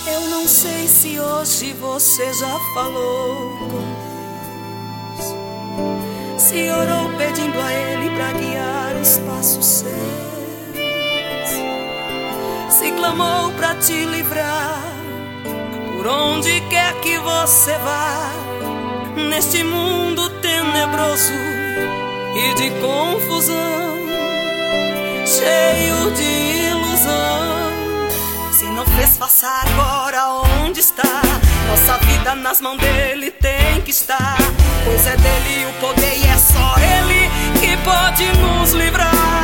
Eu não sei se hoje você já falou com Deus, se orou pedindo a Ele pra guiar os passos seus, se clamou pra te livrar por onde quer que você vá, neste mundo tenebroso e de confusão, cheio de ilusão. Se não fez, faça agora. Onde está? Nossa vida nas mãos dele tem que estar, pois é dele o poder e é só ele que pode nos livrar.